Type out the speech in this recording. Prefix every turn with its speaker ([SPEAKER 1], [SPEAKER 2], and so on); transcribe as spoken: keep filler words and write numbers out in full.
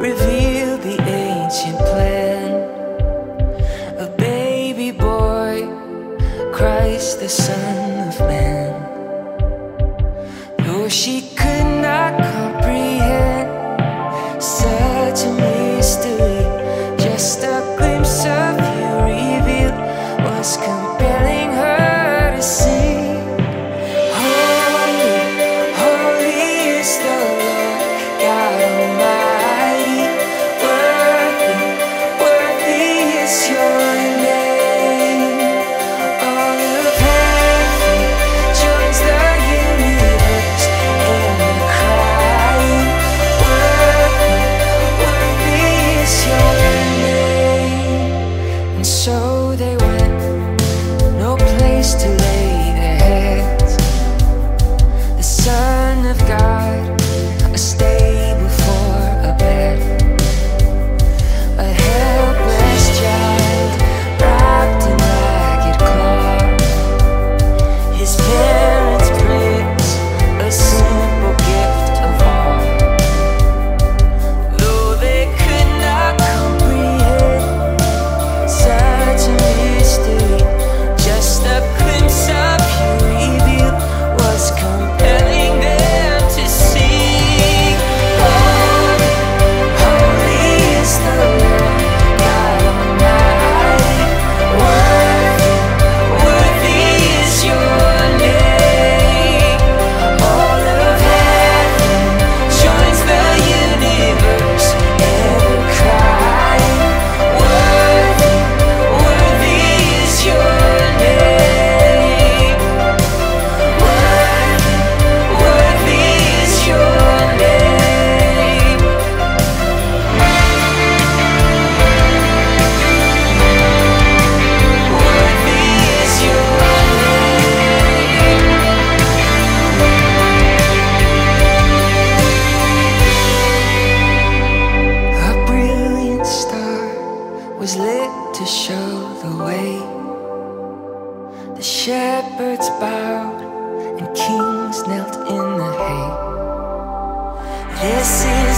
[SPEAKER 1] revealed the ancient plan. A baby boy, Christ the Son of Man. Though she could not comprehend such a mystery, just a glimpse of you revealed was compelling her to see. Holy, holy is the Lord God Almighty. Worthy, worthy is your name. All of heaven joins the universe in the crying. Worthy, worthy is your name. And so they went, no place to lay their heads. The Son of God, a stable for a bed. A helpless child wrapped in ragged cloth. His parents' prince, a simple gift of all. Though they could not comprehend such a mystery, just a glimpse of you revealed was compelling them to see. Holy, holy is the Lord God Almighty. Worthy, worthy is your name. All of heaven joins the universe ever crying. Worthy, worthy is your name. Worthy, worthy is your name. Worthy is your name. A brilliant star was lit to show the way. The shepherds bowed and kings knelt in the hay. This is